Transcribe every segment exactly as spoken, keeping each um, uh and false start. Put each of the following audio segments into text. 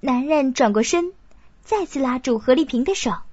男人转过身，再次拉住何丽萍的手。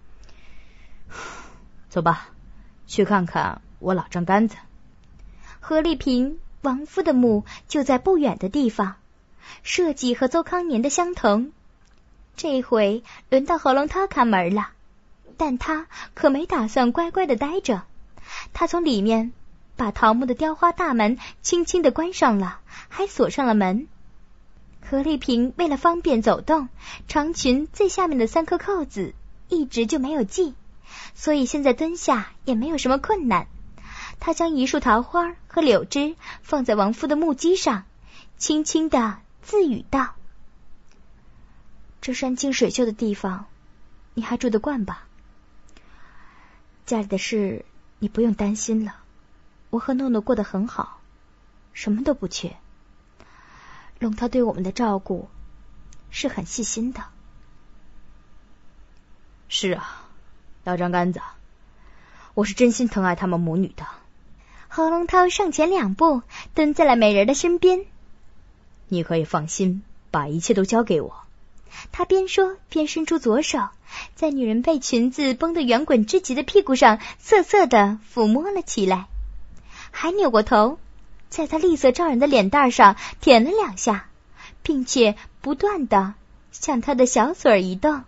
走吧，去看看我老丈杆子。 何丽萍亡夫的墓就在不远的地方，设计和邹康年的相同。这回轮到何龙涛看门了，但他可没打算乖乖的待着。他从里面把桃木的雕花大门轻轻地关上了，还锁上了门。何丽萍为了方便走动，长裙最下面的三颗扣子一直就没有系，所以现在蹲下也没有什么困难。他将一束桃花和柳枝放在亡夫的木屐上，轻轻地自语道：这山清水秀的地方你还住得惯吧？家里的事你不用担心了，我和诺诺过得很好，什么都不缺。龙涛对我们的照顾是很细心的。 是啊，老丈杆子，我是真心疼爱他们母女的。 何龙涛上前两步，蹲在了美人的身边。 你可以放心，把一切都交给我。 他边说边伸出左手，在女人被裙子绷得圆滚至极的屁股上瑟瑟地抚摸了起来，还扭过头，在她丽色照人的脸蛋上舔了两下，并且不断地向她的小嘴儿移动。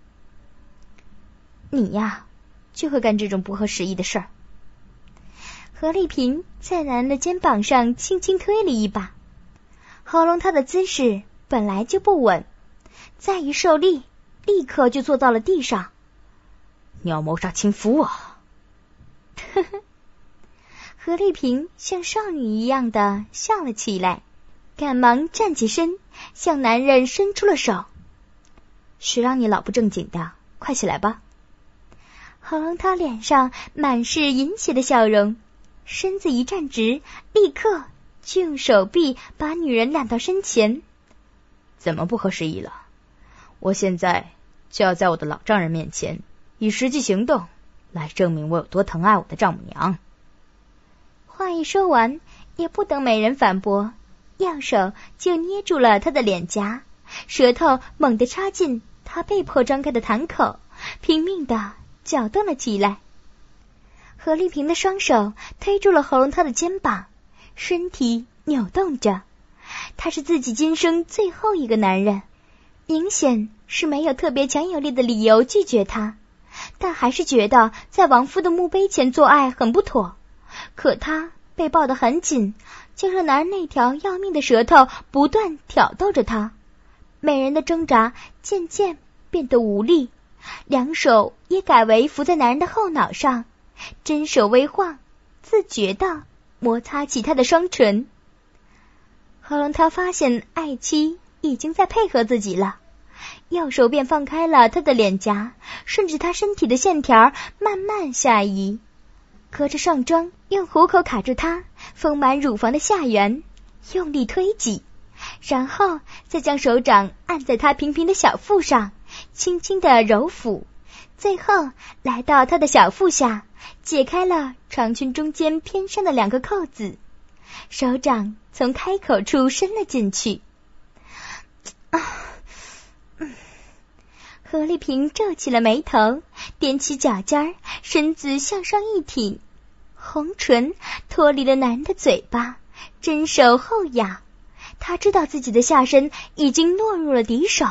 你呀，就会干这种不合时宜的事儿。何丽萍在男人的肩膀上轻轻推了一把，喉咙她的姿势本来就不稳，再一受力，立刻就坐到了地上。 你要谋杀亲夫啊！ 呵呵，何丽萍像少女一样的笑了起来，赶忙站起身，向男人伸出了手。谁让你老不正经的，快起来吧。喉咙她脸上满是淫邪的笑容，身子一站直，立刻就用手臂把女人揽到身前。 怎么不合时宜了？我现在就要在我的老丈人面前以实际行动来证明我有多疼爱我的丈母娘。 话一说完，也不等美人反驳，右手就捏住了她的脸颊，舌头猛地插进她被迫张开的痰口，拼命地搅动了起来。何丽萍的双手推住了喉咙她的肩膀，身体扭动着。他是自己今生最后一个男人，明显是没有特别强有力的理由拒绝他，但还是觉得在亡夫的墓碑前做爱很不妥。可他被抱得很紧，就让男人那条要命的舌头不断挑逗着他。美人的挣扎渐渐变得无力，两手也改为扶在男人的后脑上，针手微晃，自觉地摩擦起他的双唇。何龙涛发现爱妻已经在配合自己了，右手便放开了他的脸颊，顺着他身体的线条慢慢下移，隔着上装用虎口卡住他丰满乳房的下缘，用力推挤，然后再将手掌按在他平平的小腹上，轻轻的揉抚，最后来到他的小腹下，解开了长裙中间偏上的两个扣子，手掌从开口处伸了进去。啊，嗯，何丽萍皱起了眉头，踮起脚尖，身子向上一挺，红唇脱离了男人的嘴巴，针手后仰。她知道自己的下身已经落入了敌手。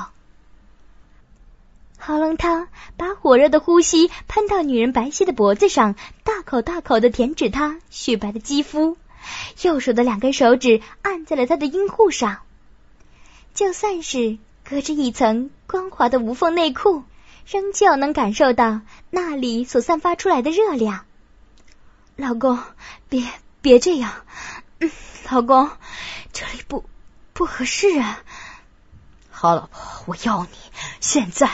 喉咙涛把火热的呼吸喷到女人白皙的脖子上，大口大口地舔舐她雪白的肌肤，右手的两根手指按在了她的阴户上。就算是隔着一层光滑的无缝内裤，仍旧能感受到那里所散发出来的热量。老公，别别这样，嗯，老公，这里不不合适啊。 好老婆，我要你现在。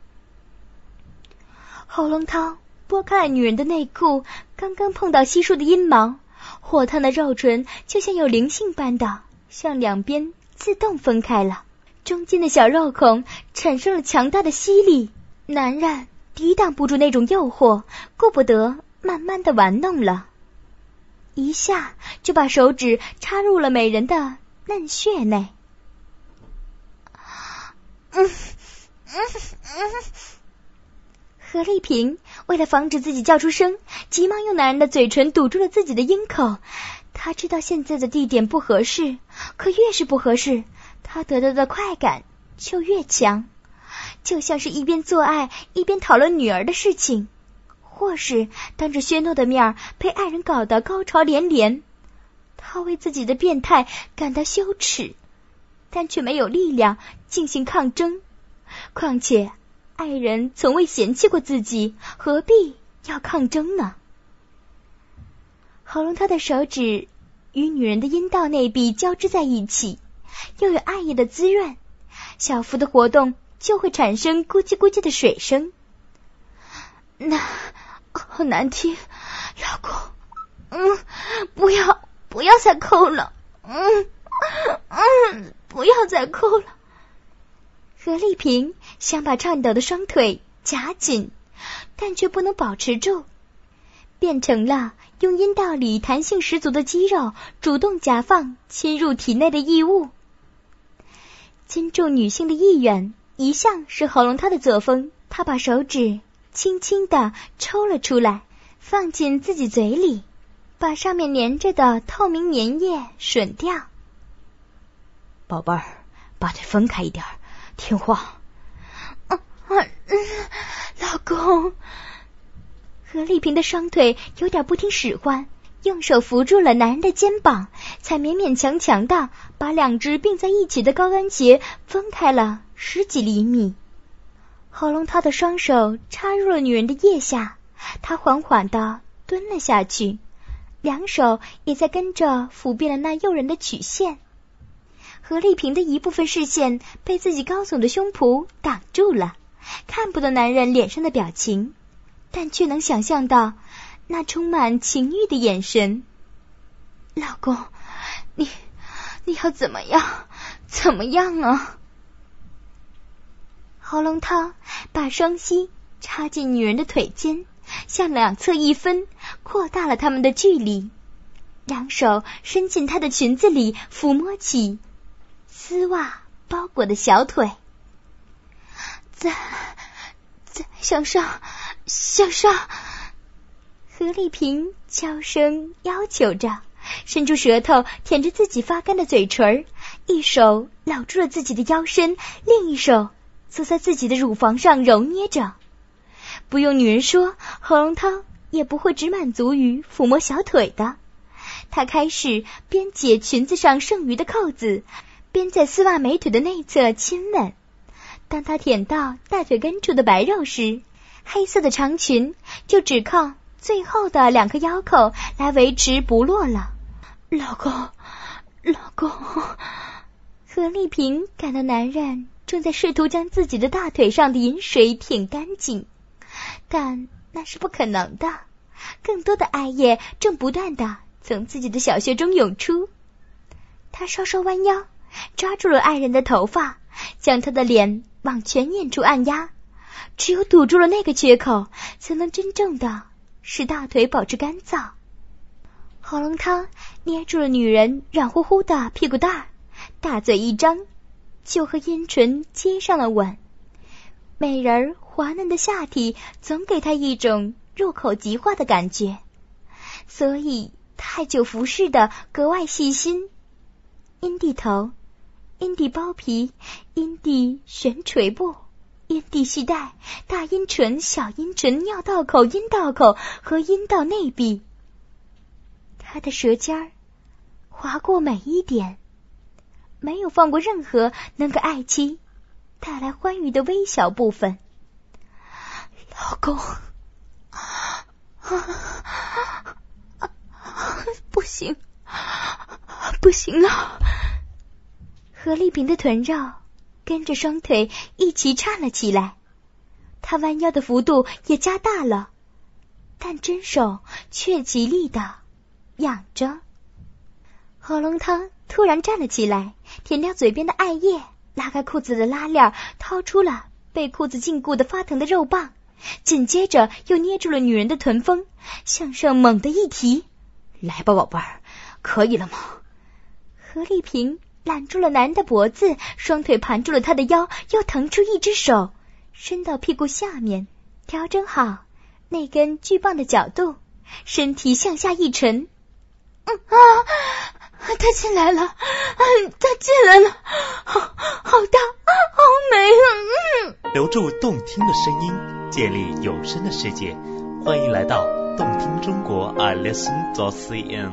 喉咙涛拨开了女人的内裤，刚刚碰到稀疏的阴毛，火烫的肉唇就像有灵性般的向两边自动分开了，中间的小肉孔产生了强大的吸力，男人抵挡不住那种诱惑，顾不得慢慢的玩弄了，一下就把手指插入了美人的嫩穴内。 何丽萍为了防止自己叫出声，急忙用男人的嘴唇堵住了自己的阴口。她知道现在的地点不合适，可越是不合适，她得到的快感就越强，就像是一边做爱一边讨论女儿的事情，或是当着薛诺的面被爱人搞得高潮连连。她为自己的变态感到羞耻，但却没有力量进行抗争。况且爱人从未嫌弃过自己，何必要抗争呢？喉咙他的手指与女人的阴道内壁交织在一起，又有爱意的滋润，小幅的活动就会产生咕叽咕叽的水声。那好难听，老公，嗯，不要不要再抠了，嗯嗯，不要再抠了。何丽萍想把颤抖的双腿夹紧，但却不能保持住，变成了用阴道里弹性十足的肌肉主动夹放侵入体内的异物。尊重女性的意愿一向是喉咙她的作风，她把手指轻轻地抽了出来，放进自己嘴里，把上面粘着的透明粘液吮掉。 宝贝儿，把腿分开一点，听话。 啊啊嗯，老公。何丽萍的双腿有点不听使唤，用手扶住了男人的肩膀，才勉勉强强地把两只并在一起的高跟鞋分开了十几厘米。喉咙涛的双手插入了女人的腋下，他缓缓地蹲了下去，两手也在跟着抚遍了那诱人的曲线。何丽萍的一部分视线被自己高耸的胸脯挡住了，看不到男人脸上的表情，但却能想象到那充满情欲的眼神。老公，你你要怎么样？怎么样啊？喉咙涛把双膝插进女人的腿间，向两侧一分，扩大了他们的距离。两手伸进她的裙子里，抚摸起丝袜包裹的小腿。再再向上，向上。何丽萍悄声要求着，伸出舌头舔着自己发干的嘴唇，一手搂住了自己的腰身，另一手坐在自己的乳房上揉捏着。不用女人说，喉咙涛也不会只满足于抚摸小腿的。他开始边解裙子上剩余的扣子，边在丝袜美腿的内侧亲吻。当他舔到大腿根处的白肉时，黑色的长裙就只靠最后的两颗腰扣来维持不落了。老公，老公。何丽萍感到男人正在试图将自己的大腿上的饮水舔干净，但那是不可能的，更多的爱液正不断地从自己的小穴中涌出。他稍稍弯腰，抓住了爱人的头发，将他的脸往全眼处按压，只有堵住了那个缺口，才能真正的使大腿保持干燥。喉咙涛捏住了女人软乎乎的屁股蛋儿，大嘴一张，就和阴唇接上了吻。美人滑嫩的下体总给他一种入口即化的感觉，所以太久服侍的格外细心。阴蒂头、阴蒂包皮、阴蒂悬垂部、阴蒂系带、大阴唇、小阴唇、尿道口、阴道口和阴道内壁，他的舌尖儿划过每一点，没有放过任何能给爱妻带来欢愉的微小部分。老公，啊啊、不行，不行了。何丽萍的臀肉跟着双腿一起颤了起来，她弯腰的幅度也加大了，但真手却极力的仰着。喉咙涛突然站了起来，舔掉嘴边的艾叶，拉开裤子的拉链，掏出了被裤子禁锢的发疼的肉棒，紧接着又捏住了女人的臀峰，向上猛地一提。 来吧，宝贝儿，可以了吗？ 何丽萍揽住了男人的脖子，双腿盘住了他的腰，又腾出一只手， 伸到屁股下面，调整好那根巨棒的角度，身体向下一沉。嗯啊，他进来了，嗯，他进来了，好好大，好美啊！嗯， 留住动听的声音，建立有声的世界，欢迎来到动听中国 I listen dot C N。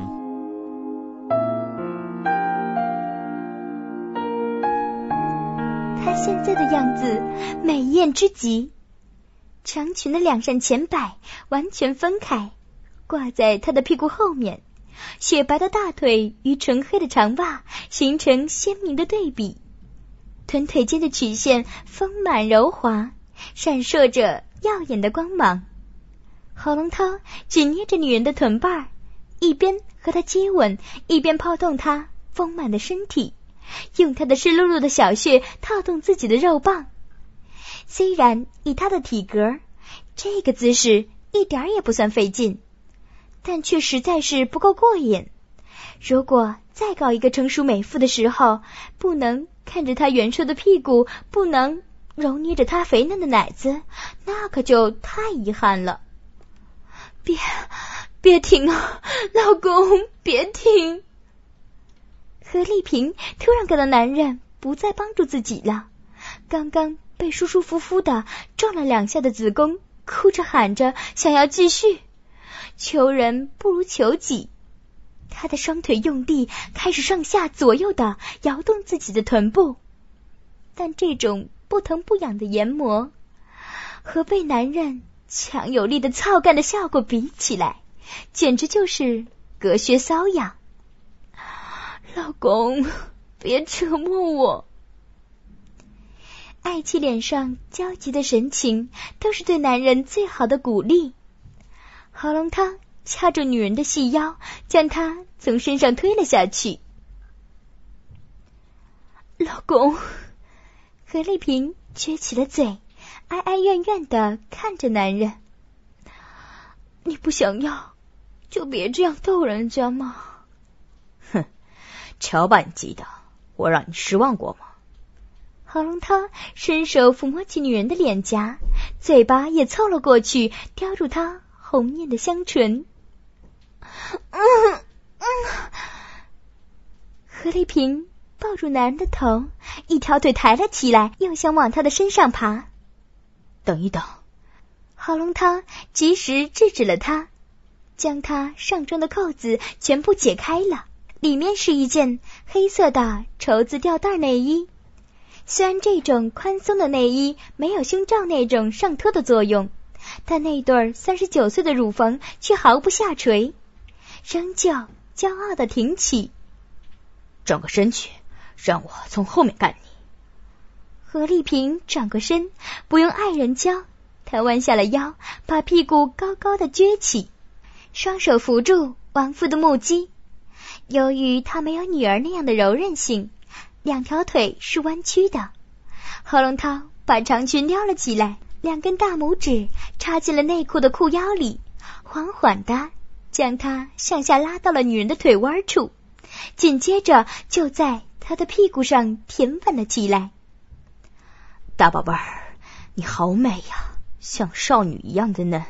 他现在的样子美艳之极，长裙的两扇前摆完全分开，挂在他的屁股后面，雪白的大腿与纯黑的长袜形成鲜明的对比，臀腿间的曲线丰满柔滑，闪烁着耀眼的光芒。郝龙涛只捏着女人的臀瓣，一边和她接吻，一边抛动她丰满的身体，用她的湿漉漉的小穴套动自己的肉棒。虽然以她的体格，这个姿势一点也不算费劲，但却实在是不够过瘾。如果再搞一个成熟美妇的时候，不能看着她圆硕的屁股，不能揉捏着她肥嫩的奶子，那可就太遗憾了。别别停啊，老公，别停！何丽萍突然感到男人不再帮助自己了，刚刚被舒舒服服的撞了两下的子宫哭着喊着想要继续，求人不如求己。她的双腿用力开始上下左右的摇动自己的臀部，但这种不疼不痒的研磨和被男人强有力的操干的效果比起来，简直就是隔靴搔痒。老公，别折磨我。爱妻脸上焦急的神情都是对男人最好的鼓励。郝龙涛掐住女人的细腰，将她从身上推了下去。老公，何丽萍撅起了嘴，哀哀怨怨地看着男人。你不想要就别这样逗人家嘛。 哼，瞧把你急的，我让你失望过吗？ 郝龙涛伸手抚摸起女人的脸颊，嘴巴也凑了过去，叼住她红艳的香唇。嗯嗯，何丽萍抱住男人的头，一条腿抬了起来，又想往他的身上爬。 等一等！ 郝龙涛及时制止了他，将他上装的扣子全部解开了，里面是一件黑色的绸子吊带内衣。虽然这种宽松的内衣没有胸罩那种上托的作用，但那对三十九岁的乳房却毫不下垂，仍旧骄傲地挺起。 转过身去，让我从后面干你。 何丽萍转过身，不用爱人教，她弯下了腰，把屁股高高的撅起，双手扶住亡夫的木屐。由于她没有女儿那样的柔韧性，两条腿是弯曲的。郝龙涛把长裙撩了起来，两根大拇指插进了内裤的裤腰里，缓缓地将它向下拉到了女人的腿弯处，紧接着就在她的屁股上舔吻了起来。 大宝贝儿，你好美呀，像少女一样的嫩。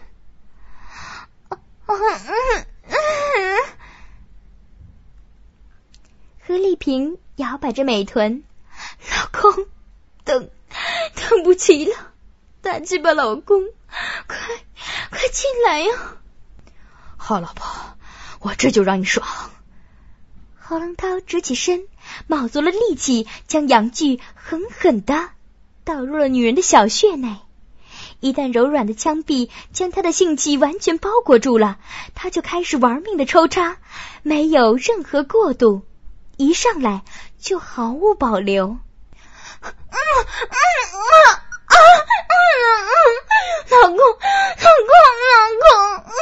何丽萍摇摆着美臀，老公，等等不及了，大鸡巴老公，快快进来呀！ 好老婆，我这就让你爽。 郝龙涛直起身，卯足了力气，将阳具狠狠地倒入了女人的小穴内。一旦柔软的枪臂将她的性器完全包裹住了，她就开始玩命的抽插，没有任何过渡，一上来就毫无保留。老公，老公，老公！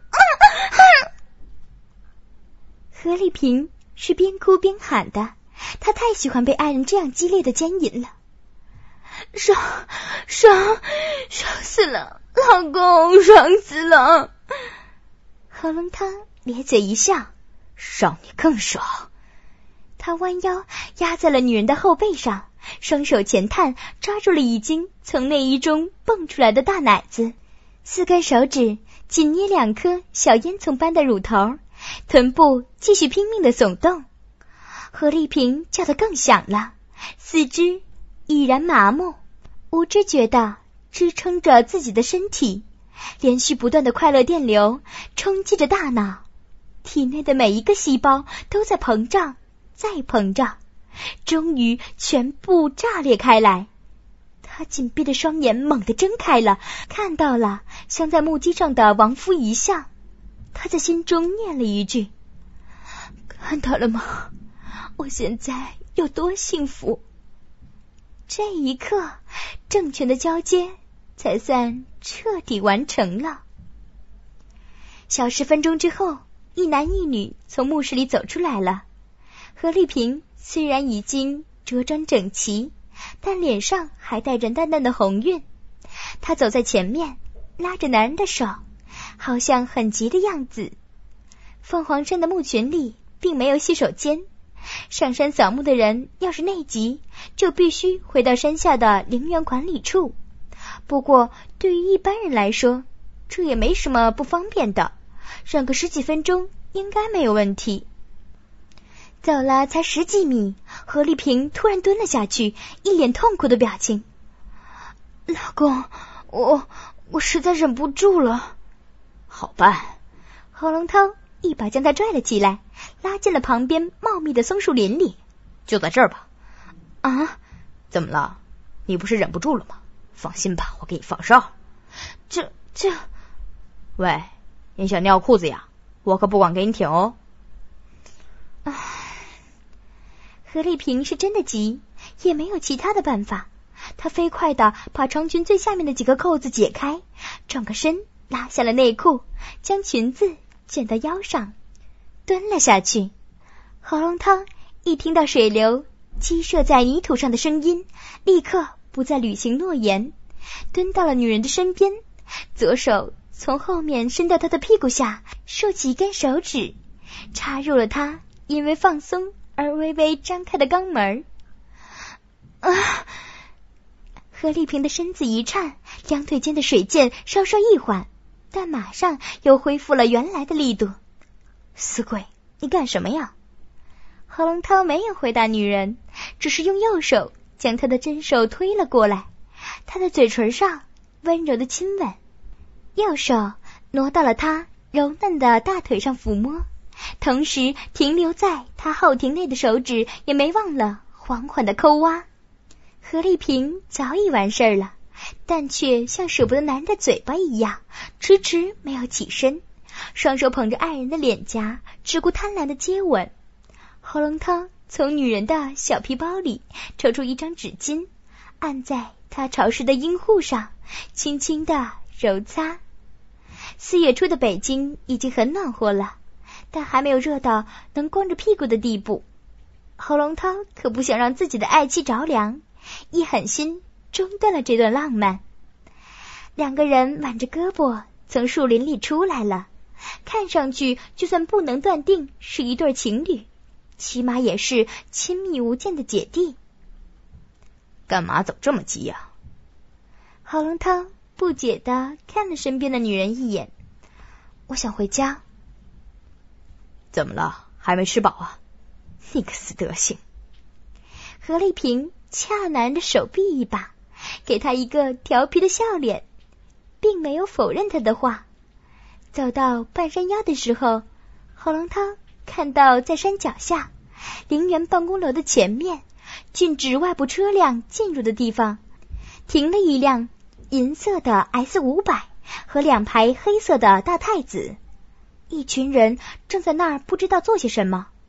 何丽萍是边哭边喊的，她太喜欢被爱人这样激烈的奸淫了。爽爽爽死了，老公，爽死了！郝龙涛咧嘴一笑， 让你更爽。 他弯腰压在了女人的后背上， 双手前探，抓住了已经从内衣中蹦出来的大奶子，四根手指紧捏两颗小烟囱般的乳头，臀部继续拼命地耸动。何丽萍叫得更响了，四肢已然麻木，无知觉地支撑着自己的身体，连续不断的快乐电流冲击着大脑，体内的每一个细胞都在膨胀，再膨胀，终于全部炸裂开来。他紧闭的双眼猛地睁开了，看到了镶在木屐上的亡夫遗像。他在心中念了一句：看到了吗？我现在有多幸福。这一刻，政权的交接才算彻底完成了。小十分钟之后，一男一女从墓室里走出来了。何丽萍虽然已经着装整齐，但脸上还带着淡淡的红晕。她走在前面，拉着男人的手，好像很急的样子。凤凰山的墓群里并没有洗手间，上山扫墓的人要是内急，就必须回到山下的陵园管理处。不过对于一般人来说，这也没什么不方便的，让个十几分钟应该没有问题。走了才十几米，何丽萍突然蹲了下去，一脸痛苦的表情。老公，我我实在忍不住了。 好办。 何龙涛一把将他拽了起来，拉进了旁边茂密的松树林里。 就在这儿吧。 啊？ 怎么了？你不是忍不住了吗？放心吧，我给你放哨。 这这…… 喂，你想尿裤子呀？我可不管给你舔哦。 唉，何丽萍是真的急，也没有其他的办法。她飞快地把长裙最下面的几个扣子解开，转个身拉下了内裤，将裙子卷到腰上，蹲了下去。何龙涛一听到水流击射在泥土上的声音，立刻不再履行诺言，蹲到了女人的身边，左手从后面伸到她的屁股下，竖起一根手指，插入了她因为放松而微微张开的肛门。啊！何丽萍的身子一颤，两腿间的水箭稍稍一缓，但马上又恢复了原来的力度。死鬼，你干什么呀？何龙涛没有回答女人，只是用右手将她的真手推了过来，她的嘴唇上温柔的亲吻，右手挪到了她柔嫩的大腿上抚摸，同时停留在她后庭内的手指也没忘了缓缓的抠挖。何丽萍早已完事儿了，但却像舍不得男人的嘴巴一样，迟迟没有起身，双手捧着爱人的脸颊，只顾贪婪的接吻。何龙涛从女人的小皮包里抽出一张纸巾，按在她潮湿的阴户上，轻轻的揉擦。四月初的北京已经很暖和了，但还没有热到能光着屁股的地步。何龙涛可不想让自己的爱妻着凉，一狠心中断了这段浪漫。两个人挽着胳膊从树林里出来了，看上去就算不能断定是一对情侣，起码也是亲密无间的姐弟。 干嘛走这么急呀？ 郝龙涛不解地看了身边的女人一眼。我想回家。 怎么了？还没吃饱啊？ 你个死德行！何丽萍掐男人的手臂一把，给他一个调皮的笑脸，并没有否认他的话。走到半山腰的时候，郝龙涛看到在山脚下陵园办公楼的前面，禁止外部车辆进入的地方，停了一辆银色的 S 五百 和两排黑色的大太子，一群人正在那儿不知道做些什么。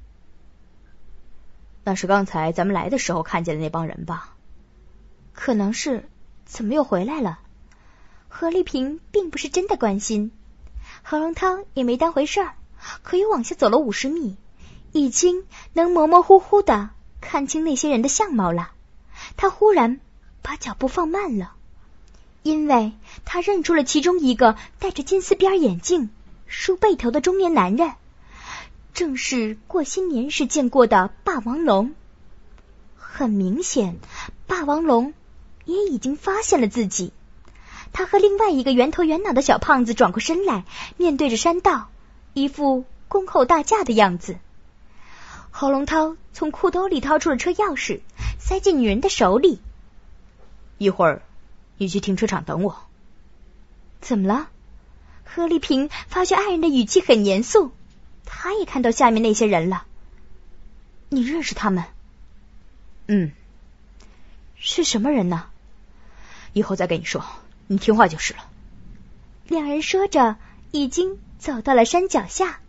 那是刚才咱们来的时候看见的那帮人吧？ 可能是。怎么又回来了？何丽萍并不是真的关心，郝龙涛也没当回事儿，可又往下走了五十米，已经能模模糊糊的看清那些人的相貌了。他忽然把脚步放慢了，因为他认出了其中一个戴着金丝边眼镜、梳背头的中年男人，正是过新年时见过的霸王龙。 很明显，霸王龙也已经发现了自己。他和另外一个圆头圆脑的小胖子转过身来，面对着山道，一副恭候大驾的样子。侯龙涛从裤兜里掏出了车钥匙，塞进女人的手里。 一会儿你去停车场等我。 怎么了？何丽萍发觉爱人的语气很严肃，她也看到下面那些人了。你认识他们？ 嗯。 是什么人呢？ 以后再跟你说，你听话就是了。 两人说着，已经走到了山脚下。